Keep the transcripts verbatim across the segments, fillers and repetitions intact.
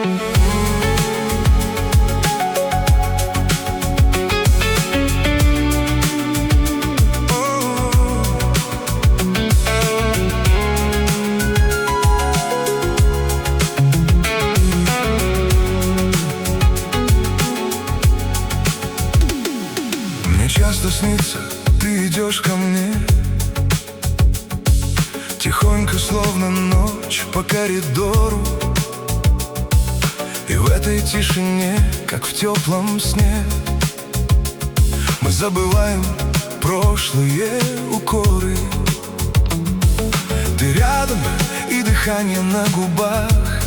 Часто снится, ты идешь ко мне тихонько, словно ночь по коридору. И в этой тишине, как в теплом сне, мы забываем прошлые укоры. Ты рядом, и дыхание на губах,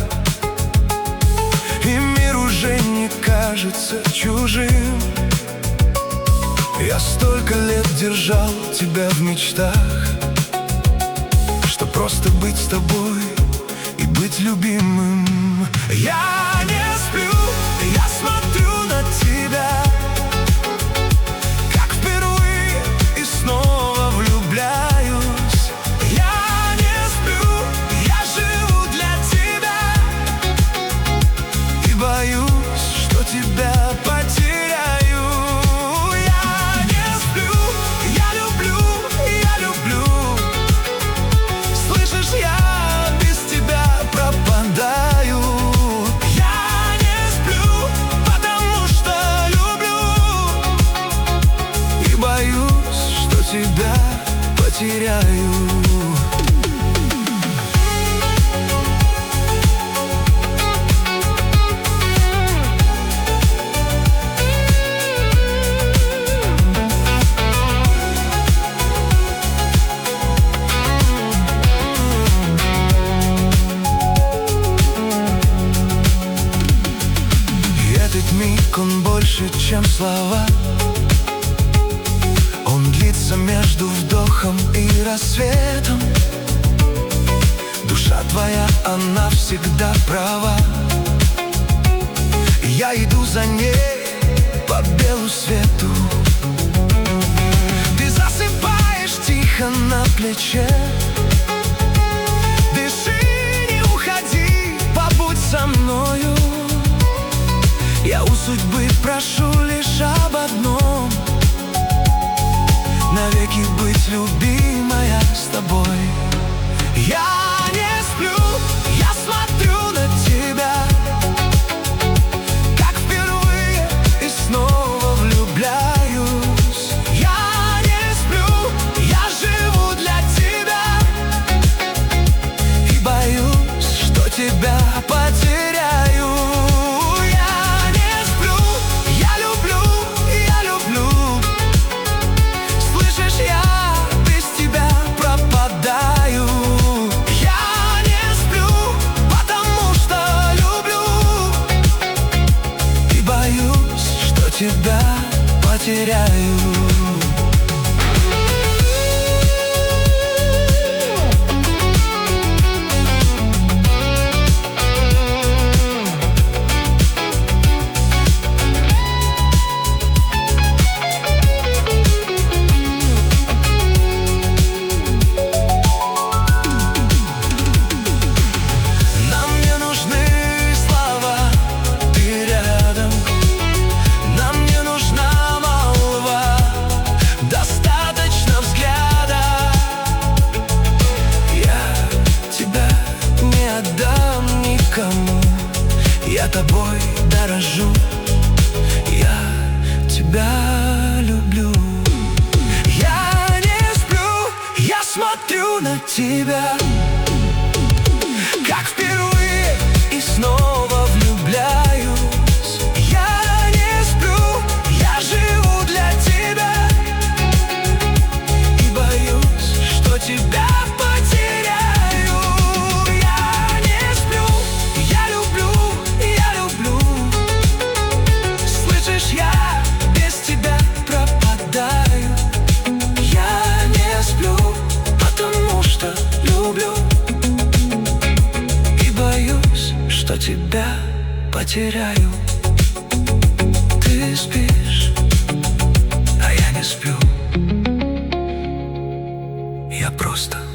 и мир уже не кажется чужим. Я столько лет держал тебя в мечтах, что просто быть с тобой и быть любимым. Я не сплю, я смотрю на тебя, как впервые, и снова влюбляюсь. Я не сплю, я живу для тебя, и боюсь, что тебя потеряю. Тебя потеряю. И этот миг, он больше, чем слова. Он длится между вдохом и рассветом. Душа твоя, она всегда права. Я иду за ней по белу свету. Ты засыпаешь тихо на плече. Дыши, не уходи, побудь со мною. Я у судьбы прошу лишь об одном: навеки быть, любимая, с тобой. Я не сплю, я смотрю на тебя, как впервые, и снова влюбляюсь. Я не сплю, я живу для тебя, и боюсь, что тебя потеряю. Тебя потеряю. Я тобой дорожу, я тебя люблю. Я не сплю, я смотрю на тебя, как впервые, и снова влюбляюсь. Я не сплю, я живу для тебя, и боюсь, что тебя потеряю. Я не сплю, я люблю. Слышишь, я без тебя пропадаю. Я не сплю, потому что люблю, и боюсь, что тебя потеряю. Ты спишь, а я не сплю. Я просто